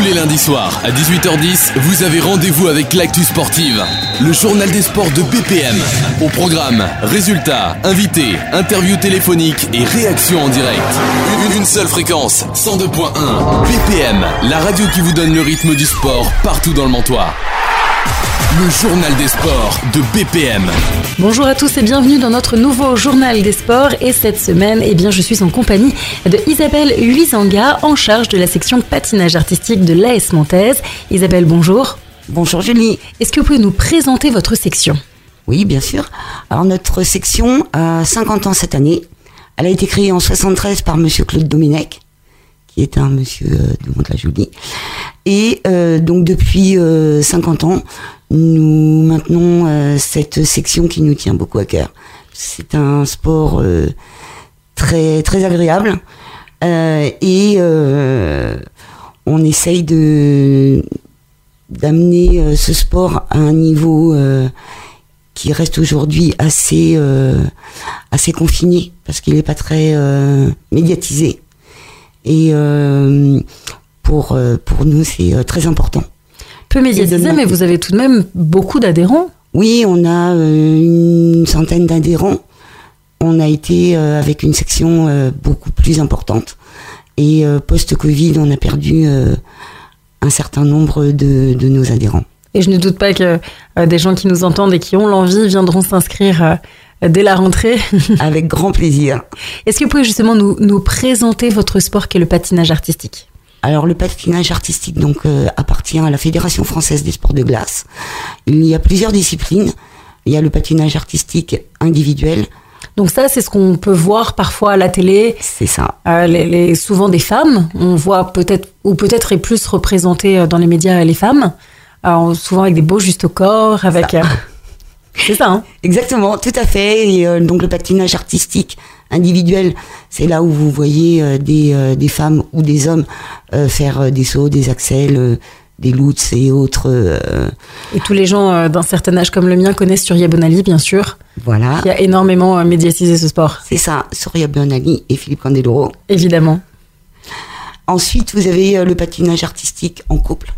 les lundis soirs, à 18h10, vous avez rendez-vous avec l'actu sportive. Le journal des sports de BPM. Au programme, résultats, invités, interviews téléphoniques et réactions en direct. Une seule fréquence, 102.1. BPM, la radio qui vous donne le rythme du sport partout dans le Mantois. Le journal des sports de BPM. Bonjour à tous et bienvenue dans notre nouveau journal des sports. Et cette semaine, je suis en compagnie de Isabelle Huizanga, en charge de la section patinage artistique de l'AS Manthèse. Isabelle, bonjour. Bonjour Julie. Est-ce que vous pouvez nous présenter votre section ? Oui, bien sûr. Alors notre section a 50 ans cette année. Elle a été créée en 73 par monsieur Claude Domenech, qui est un monsieur de Mantes-la-Jolie. Et donc depuis 50 ans, nous maintenons cette section qui nous tient beaucoup à cœur. C'est un sport très très agréable et on essaye d'amener ce sport à un niveau qui reste aujourd'hui assez confiné parce qu'il n'est pas très médiatisé. Et pour nous, c'est très important. Peu médiatisé, mais vous avez tout de même beaucoup d'adhérents. Oui, on a une centaine d'adhérents. On a été avec une section beaucoup plus importante. Et post-Covid, on a perdu un certain nombre de nos adhérents. Et je ne doute pas que des gens qui nous entendent et qui ont l'envie viendront s'inscrire dès la rentrée. Avec grand plaisir. Est-ce que vous pouvez justement nous présenter votre sport qui est le patinage artistique ? Alors le patinage artistique appartient à la Fédération française des sports de glace. Il y a plusieurs disciplines. Il y a le patinage artistique individuel. Donc ça, c'est ce qu'on peut voir parfois à la télé. C'est ça. Souvent des femmes. On voit peut-être est plus représenté dans les médias les femmes. Souvent avec des beaux justes au corps, avec... C'est ça, hein ? Exactement, tout à fait. Et donc le patinage artistique individuel, c'est là où vous voyez des femmes ou des hommes faire des sauts, des accels, des loots et autres. Et tous les gens d'un certain âge comme le mien connaissent Surya Bonali, bien sûr. Voilà. Qui a énormément médiatisé ce sport. C'est ça, Surya Bonali et Philippe Candeloro. Évidemment. Ensuite, vous avez le patinage artistique en couple.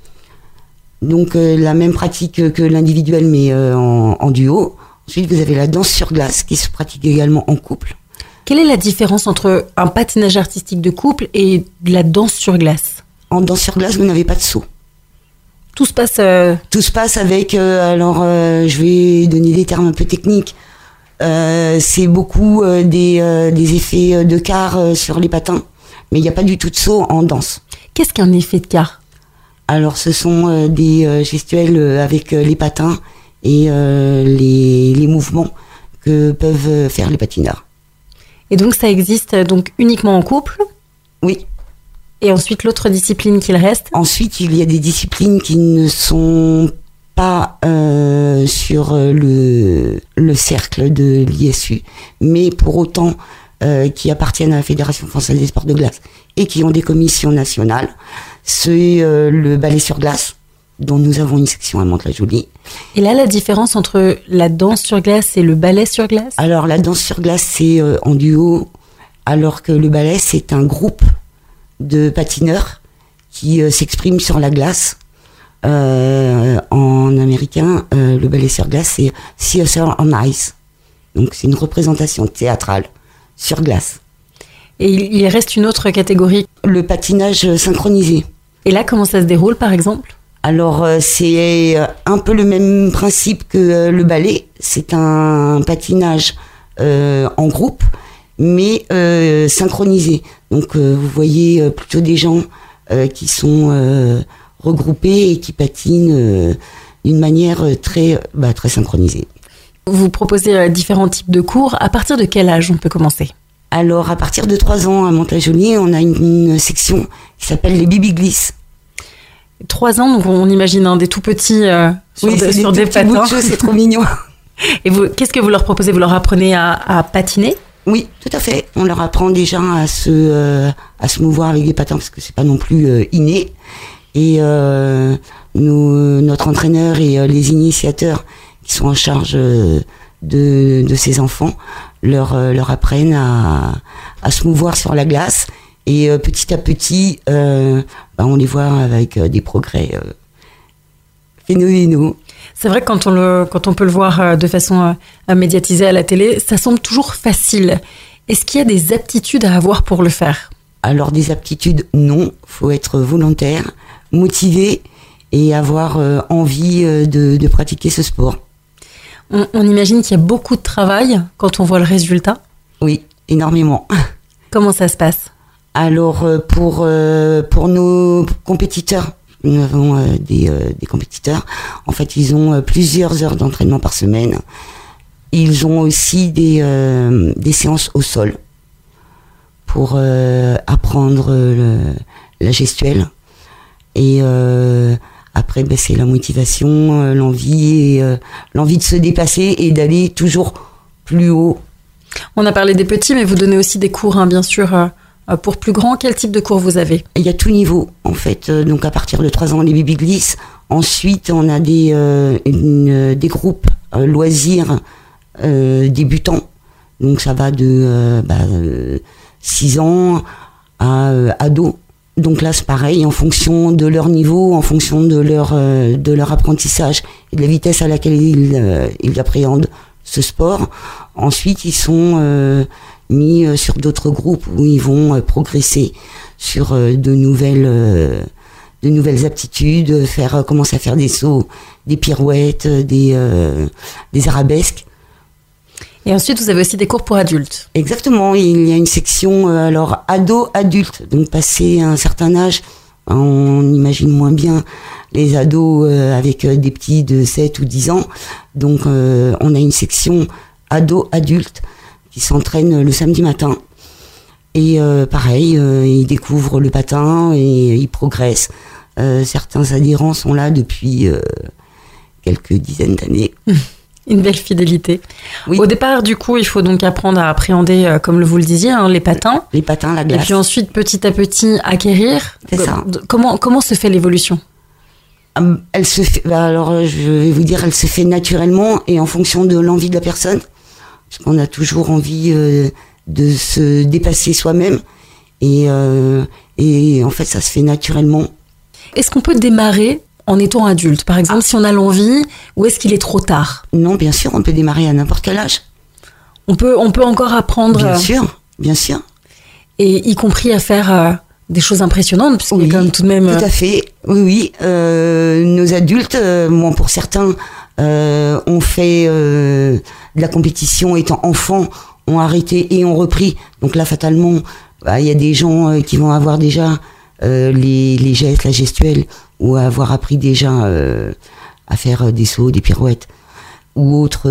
Donc la même pratique que l'individuel, mais en duo. Ensuite, vous avez la danse sur glace qui se pratique également en couple. Quelle est la différence entre un patinage artistique de couple et de la danse sur glace ? En danse sur glace, vous n'avez pas de saut. Tout se passe... Tout se passe avec... je vais donner des termes un peu techniques. C'est beaucoup des effets de quart sur les patins. Mais il n'y a pas du tout de saut en danse. Qu'est-ce qu'un effet de quart ? Alors, ce sont des gestuels avec les patins et les mouvements que peuvent faire les patineurs. Et donc, ça existe donc uniquement en couple ? Oui. Et ensuite, l'autre discipline qu'il reste ? Ensuite, il y a des disciplines qui ne sont pas sur le cercle de l'ISU, mais pour autant qui appartiennent à la Fédération française des sports de glace et qui ont des commissions nationales. C'est le ballet sur glace, dont nous avons une section à Mantes-la-Jolie. Et là, la différence entre la danse sur glace et le ballet sur glace ? Alors, la danse sur glace, c'est en duo, alors que le ballet, c'est un groupe de patineurs qui s'expriment sur la glace. En américain, le ballet sur glace, c'est Theater on Ice. Donc, c'est une représentation théâtrale sur glace. Et il reste une autre catégorie. Le patinage synchronisé. Et là, comment ça se déroule, par exemple ? Alors, c'est un peu le même principe que le ballet. C'est un patinage en groupe, mais synchronisé. Donc, vous voyez plutôt des gens qui sont regroupés et qui patinent d'une manière très synchronisée. Vous proposez différents types de cours. À partir de quel âge on peut commencer ? Alors, à partir de 3 ans, à Mantes-la-Jolie, on a une section qui s'appelle les Baby-Gliss. 3 ans, donc on imagine des tout petits sur des patins. C'est trop mignon. Et qu'est-ce que vous leur proposez ? Vous leur apprenez à patiner ? Oui, tout à fait. On leur apprend déjà à se mouvoir avec des patins parce que c'est pas non plus inné. Et notre entraîneur et les initiateurs qui sont en charge de ces enfants leur apprennent à se mouvoir sur la glace. Et petit à petit, on les voit avec des progrès phénoménaux. C'est vrai que quand on peut le voir de façon médiatisée à la télé, ça semble toujours facile. Est-ce qu'il y a des aptitudes à avoir pour le faire ? Alors des aptitudes, non. Faut être volontaire, motivé et avoir envie de pratiquer ce sport. On imagine qu'il y a beaucoup de travail quand on voit le résultat ? Oui, énormément. Comment ça se passe ? Alors pour nos compétiteurs, nous avons des compétiteurs. En fait, ils ont plusieurs heures d'entraînement par semaine. Ils ont aussi des séances au sol pour apprendre la gestuelle. Et après, c'est la motivation, l'envie de se dépasser et d'aller toujours plus haut. On a parlé des petits, mais vous donnez aussi des cours, bien sûr, pour plus grands. Quel type de cours vous avez ? Il y a tout niveau, en fait. Donc, à partir de 3 ans, les baby glissent. Ensuite, on a des groupes loisirs débutants. Donc, ça va de 6 ans à ados. Donc là, c'est pareil, en fonction de leur niveau, en fonction de leur apprentissage et de la vitesse à laquelle ils appréhendent ce sport. Ensuite, ils sont mis sur d'autres groupes où ils vont progresser sur de nouvelles aptitudes, commencer à faire des sauts, des pirouettes, des arabesques. Et ensuite, vous avez aussi des cours pour adultes. Exactement, il y a une section ado-adulte. Donc, passé un certain âge, on imagine moins bien les ados avec des petits de 7 ou 10 ans. Donc, on a une section ado-adulte qui s'entraîne le samedi matin. Et pareil, ils découvrent le patin et ils progressent. Certains adhérents sont là depuis quelques dizaines d'années. Une belle fidélité. Oui. Au départ, du coup, il faut donc apprendre à appréhender, comme vous le disiez, les patins. Les patins, la glace. Et puis ensuite, petit à petit, acquérir. C'est ça. Comment se fait l'évolution ? Elle se fait, alors je vais vous dire, elle se fait naturellement et en fonction de l'envie de la personne. Parce qu'on a toujours envie de se dépasser soi-même. Et en fait, ça se fait naturellement. Est-ce qu'on peut démarrer en étant adulte, par exemple, si on a l'envie, ou est-ce qu'il est trop tard ? Non, bien sûr, on peut démarrer à n'importe quel âge. On peut encore apprendre. Bien sûr. Et y compris à faire des choses impressionnantes, puisqu'il y a quand même tout de même. Tout à fait. Oui. Nos adultes, pour certains, ont fait de la compétition étant enfants, ont arrêté et ont repris. Donc là, fatalement, il y a des gens qui vont avoir déjà les gestes, la gestuelle, ou avoir appris déjà à faire des sauts, des pirouettes, ou autres.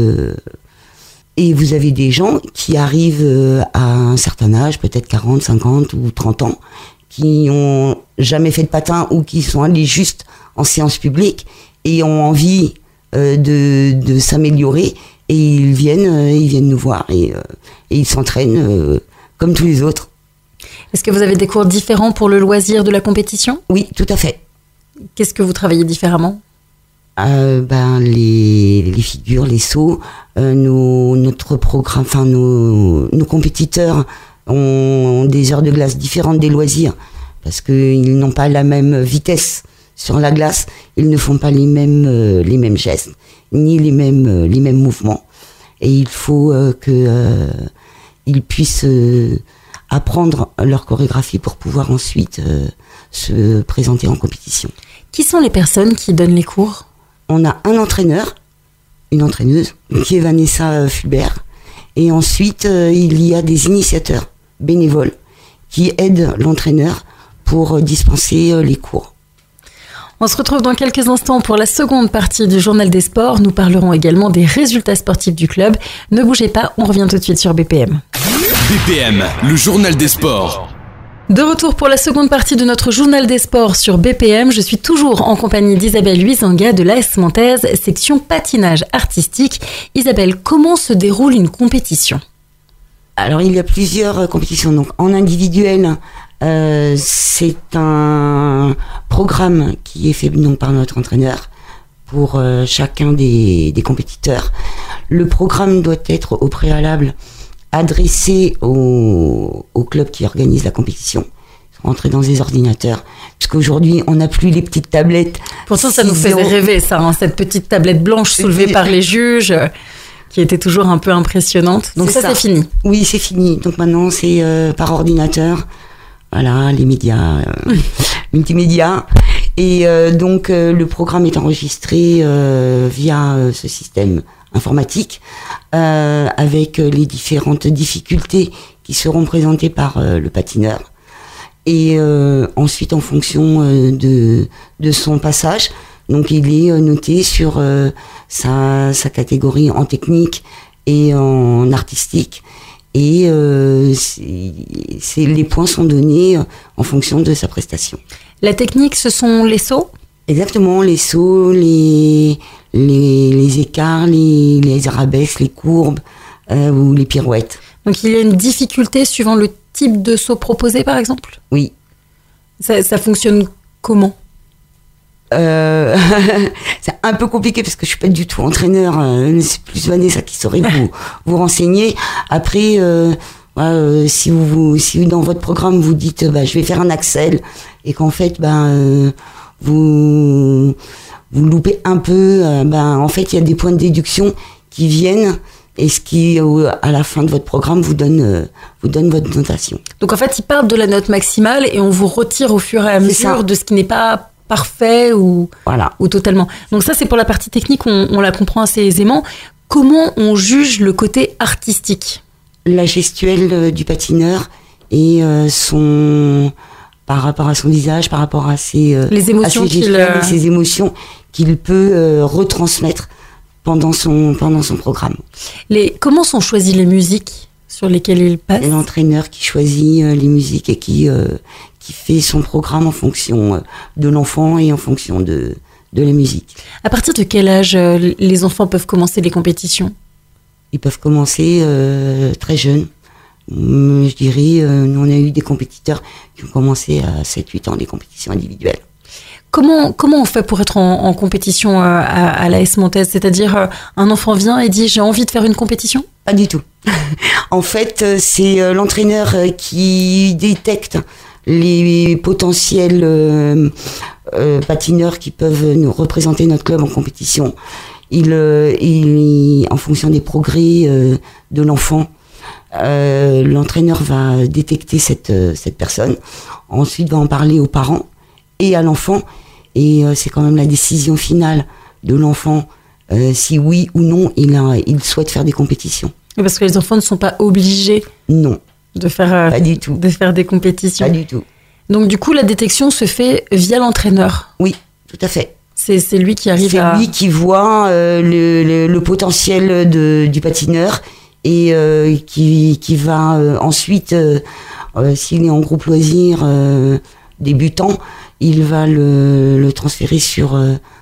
Et vous avez des gens qui arrivent à un certain âge, peut-être 40, 50 ou 30 ans, qui ont jamais fait de patin ou qui sont allés juste en séance publique et ont envie de s'améliorer, et ils viennent nous voir et ils s'entraînent comme tous les autres. Est-ce que vous avez des cours différents pour le loisir de la compétition ? Oui, tout à fait. Qu'est-ce que vous travaillez différemment ? Les figures, les sauts, notre programme, nos compétiteurs ont des heures de glace différentes des loisirs parce qu'ils n'ont pas la même vitesse sur la glace, ils ne font pas les mêmes gestes ni les mêmes mouvements, et il faut qu'ils puissent apprendre leur chorégraphie pour pouvoir ensuite se présenter en compétition. Qui sont les personnes qui donnent les cours ? On a un entraîneur, une entraîneuse, qui est Vanessa Fulbert. Et ensuite, il y a des initiateurs bénévoles qui aident l'entraîneur pour dispenser les cours. On se retrouve dans quelques instants pour la seconde partie du Journal des Sports. Nous parlerons également des résultats sportifs du club. Ne bougez pas, on revient tout de suite sur BPM. BPM, le Journal des Sports. De retour pour la seconde partie de notre Journal des Sports sur BPM. Je suis toujours en compagnie d'Isabelle Huizanga de l'AS Manthèse, section patinage artistique. Isabelle, comment se déroule une compétition ? Alors, il y a plusieurs compétitions. Donc, en individuel, c'est un programme qui est fait par notre entraîneur pour chacun des compétiteurs. Le programme doit être au préalable adressé au club qui organise la compétition. Ils sont rentrés dans des ordinateurs, puisqu'aujourd'hui, on n'a plus les petites tablettes. Pourtant, ça nous faisait rêver, ça, hein, cette petite tablette blanche soulevée par les juges, qui était toujours un peu impressionnante. Donc ça, c'est fini. Oui, c'est fini. Donc maintenant, c'est par ordinateur. Voilà, les médias, multimédia. Et donc, le programme est enregistré via ce système informatique, avec les différentes difficultés qui seront présentées par le patineur. Et ensuite, en fonction de son passage, donc il est noté sur sa catégorie en technique et en artistique. Et les points sont donnés en fonction de sa prestation. La technique, ce sont les sauts ? Exactement, les sauts, les écarts, les arabesques, les courbes ou les pirouettes. Donc il y a une difficulté suivant le type de saut proposé, par exemple ? Oui. Ça fonctionne comment ? C'est un peu compliqué parce que je suis pas du tout entraîneur. C'est plus Vanessa qui saurait vous renseigner. Après, si dans votre programme vous dites, je vais faire un axel et qu'en fait, vous loupez un peu, en fait, il y a des points de déduction qui viennent. Et ce qui, à la fin de votre programme, vous donne votre notation. Donc en fait, ils partent de la note maximale et on vous retire au fur et à mesure de ce qui n'est pas parfait ou totalement. Donc ça, c'est pour la partie technique, on la comprend assez aisément. Comment on juge le côté artistique ? La gestuelle du patineur et par rapport à son visage, par rapport à les émotions ses émotions qu'il peut retransmettre pendant son programme. Comment sont choisies les musiques sur lesquelles il passe ? L'entraîneur qui choisit les musiques et qui fait son programme en fonction de l'enfant et en fonction de la musique. À partir de quel âge les enfants peuvent commencer les compétitions ? Ils peuvent commencer très jeunes. Je dirais, nous on a eu des compétiteurs qui ont commencé à 7-8 ans, des compétitions individuelles. Comment on fait pour être en compétition à l'AS Monthèse ? C'est-à-dire, un enfant vient et dit « j'ai envie de faire une compétition » ? Pas du tout. En fait, c'est l'entraîneur qui détecte les potentiels patineurs qui peuvent nous représenter notre club en compétition. Il, en fonction des progrès de l'enfant, l'entraîneur va détecter cette personne. Ensuite, va en parler aux parents et à l'enfant. Et c'est quand même la décision finale de l'enfant, si oui ou non il souhaite faire des compétitions. Parce que les enfants ne sont pas obligés de faire, pas du tout. De faire des compétitions. Pas du tout. Donc du coup, la détection se fait via l'entraîneur. Oui, tout à fait. C'est lui qui arrive C'est lui qui voit le potentiel du patineur et qui va ensuite, s'il est en groupe loisir débutant, il va le transférer sur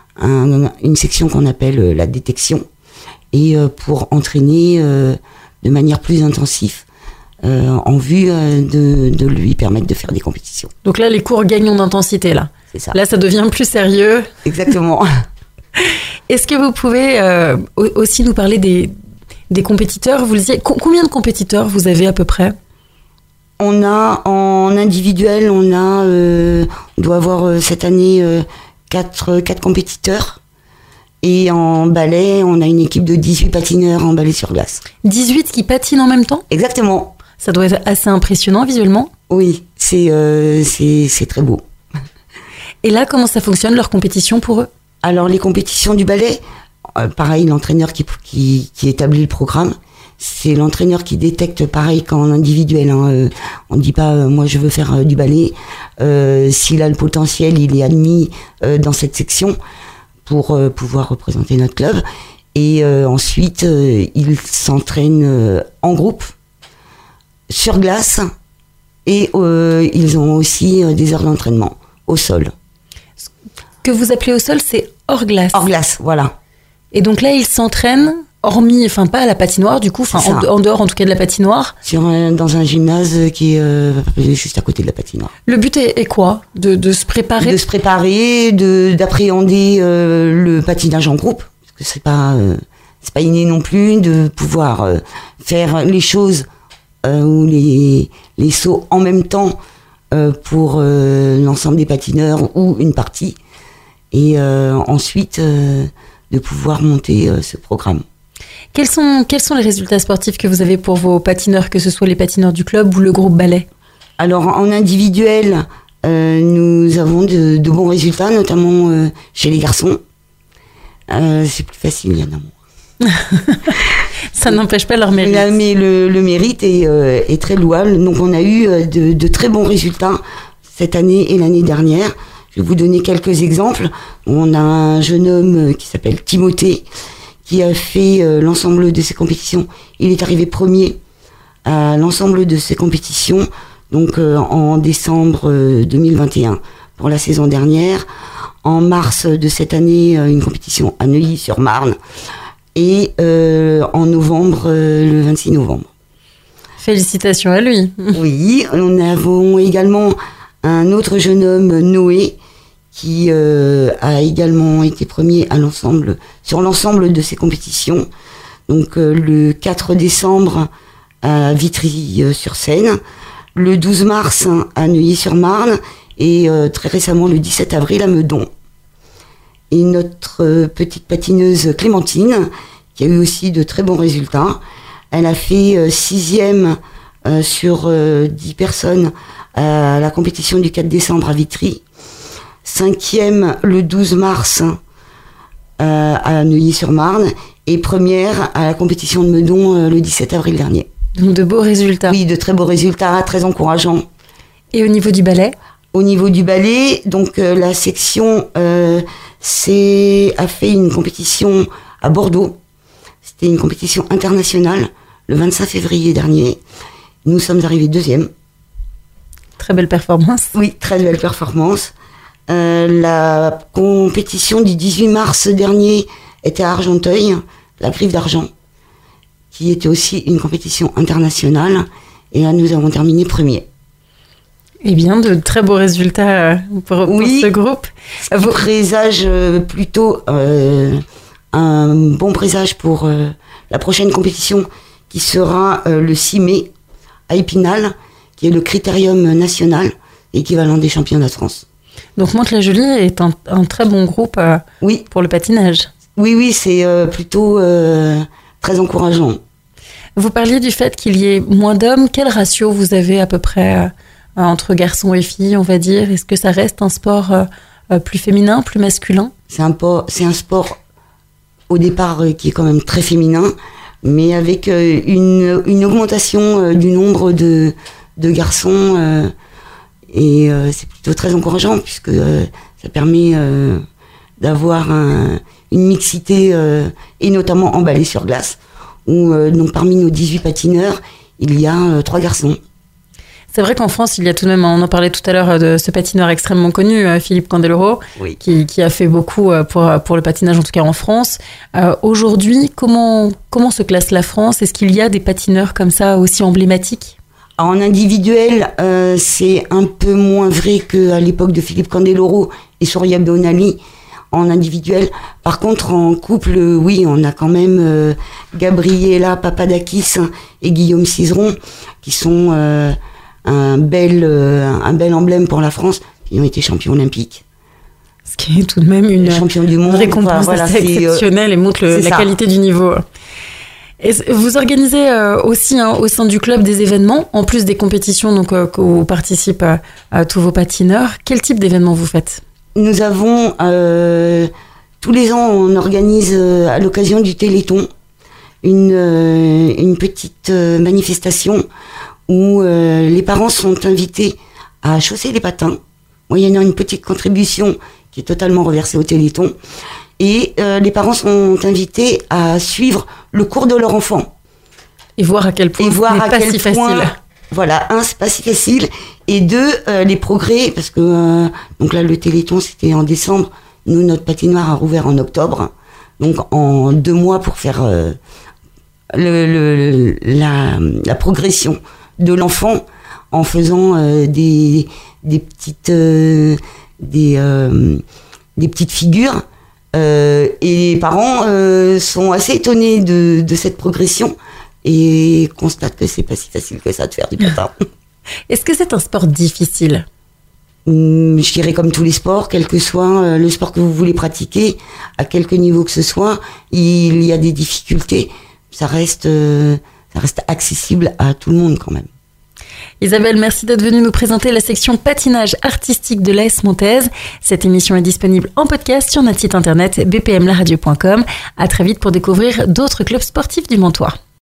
une section qu'on appelle la détection et pour entraîner de manière plus intensive en vue de lui permettre de faire des compétitions. Donc là, les cours gagnent en intensité, là. C'est ça. Là, ça devient plus sérieux. Exactement. Est-ce que vous pouvez aussi nous parler des compétiteurs ? Vous le disiez, combien de compétiteurs vous avez à peu près ? On a en individuel, on doit avoir cette année 4 compétiteurs. Et en ballet, on a une équipe de 18 patineurs en ballet sur glace. 18 qui patinent en même temps ? Exactement. Ça doit être assez impressionnant visuellement ? Oui, c'est très beau. Et là, comment ça fonctionne, leur compétition pour eux ? Alors, les compétitions du ballet, pareil, l'entraîneur qui établit le programme, c'est l'entraîneur qui détecte, pareil qu'en individuel. On ne dit pas, moi je veux faire du ballet. S'il a le potentiel, il est admis dans cette section pour pouvoir représenter notre club. Et ensuite, il s'entraîne en groupe, sur glace, et ils ont aussi des heures d'entraînement au sol. Ce que vous appelez au sol, c'est hors glace. Hors glace, voilà. Et donc là, ils s'entraînent, hormis, pas à la patinoire du coup, en dehors en tout cas de la patinoire. Dans un gymnase qui est juste à côté de la patinoire. Le but est quoi ? De se préparer ? De se préparer, d'appréhender le patinage en groupe, parce que c'est pas inné non plus de pouvoir faire les choses ou les sauts en même temps pour l'ensemble des patineurs ou une partie. Et ensuite, de pouvoir monter ce programme. Quels sont les résultats sportifs que vous avez pour vos patineurs, que ce soit les patineurs du club ou le groupe ballet? Alors, en individuel, nous avons de bons résultats, notamment chez les garçons. C'est plus facile, il y en a moins. Ça n'empêche pas leur mérite. Là, mais le mérite est très louable. Donc, on a eu de très bons résultats cette année et l'année dernière. Je vais vous donner quelques exemples. On a un jeune homme qui s'appelle Timothée, qui a fait l'ensemble de ses compétitions. Il est arrivé premier à l'ensemble de ses compétitions, donc en décembre 2021 pour la saison dernière. En mars de cette année, une compétition à Neuilly-sur-Marne. Et en novembre, le 26 novembre. Félicitations à lui. Oui, nous avons également un autre jeune homme, Noé, qui a également été premier sur l'ensemble de ses compétitions. Donc le 4 décembre à Vitry-sur-Seine, le 12 mars à Neuilly-sur-Marne et très récemment le 17 avril à Meudon. Et notre petite patineuse Clémentine, qui a eu aussi de très bons résultats, elle a fait 6e sur 10 personnes à la compétition du 4 décembre à Vitry, 5e le 12 mars à Neuilly-sur-Marne et première à la compétition de Meudon le 17 avril dernier. Donc de beaux résultats. Oui, de très beaux résultats, très encourageants. Et au niveau du ballet? Au niveau du ballet, donc la section a fait une compétition à Bordeaux. C'était une compétition internationale le 25 février dernier. Nous sommes arrivés 2e. Très belle performance. Oui, très belle performance. La compétition du 18 mars dernier était à Argenteuil, la Griffe d'Argent, qui était aussi une compétition internationale. Et là, nous avons terminé premier. Eh bien, de très beaux résultats pour ce groupe. Vous présage plutôt un bon présage pour la prochaine compétition qui sera le 6 mai à Épinal, qui est le critérium national, équivalent des championnats de France. Donc Mantes-la-Jolie est un très bon groupe pour le patinage. Oui, c'est plutôt très encourageant. Vous parliez du fait qu'il y ait moins d'hommes. Quel ratio vous avez à peu près entre garçons et filles, on va dire? Est-ce que ça reste un sport plus féminin, plus masculin? C'est un sport au départ qui est quand même très féminin, mais avec une augmentation du nombre de garçons. Et c'est plutôt très encourageant puisque ça permet d'avoir une mixité, et notamment en ballet sur glace, où donc parmi nos 18 patineurs, il y a 3 garçons. C'est vrai qu'en France, il y a tout de même, on en parlait tout à l'heure de ce patineur extrêmement connu, Philippe Candeloro, oui, qui a fait beaucoup pour le patinage, en tout cas en France. Aujourd'hui, comment se classe la France? Est-ce qu'il y a des patineurs comme ça aussi emblématiques? En individuel, c'est un peu moins vrai qu'à l'époque de Philippe Candeloro et Souria Bonali en individuel. Par contre, en couple, oui, on a quand même Gabriela Papadakis et Guillaume Cizeron, qui sont un bel emblème pour la France. Ils ont été champions olympiques. Ce qui est tout de même une récompense exceptionnelle et montre la qualité du niveau. Et vous organisez aussi au sein du club des événements, en plus des compétitions donc, où participent tous vos patineurs. Quel type d'événements vous faites? Nous avons, tous les ans, on organise à l'occasion du Téléthon une petite manifestation où les parents sont invités à chausser les patins, moyennant une petite contribution qui est totalement reversée au Téléthon. Et les parents sont invités à suivre le cours de leur enfant. Et voir à quel point ce n'est pas si facile. Voilà, c'est pas si facile. Et 2, les progrès, parce que donc là, le Téléthon, c'était en décembre. Nous, notre patinoire a rouvert en octobre. Donc, en 2 mois pour faire la progression de l'enfant en faisant des petites figures. Et les parents sont assez étonnés de cette progression et constatent que c'est pas si facile que ça de faire du patin. Est-ce que c'est un sport difficile ? Je dirais comme tous les sports, quel que soit le sport que vous voulez pratiquer, à quelque niveau que ce soit, il y a des difficultés. Ça reste accessible à tout le monde quand même. Isabelle, merci d'être venue nous présenter la section patinage artistique de l'AS Montaise. Cette émission est disponible en podcast sur notre site internet bpmlaradio.com. À très vite pour découvrir d'autres clubs sportifs du Montois.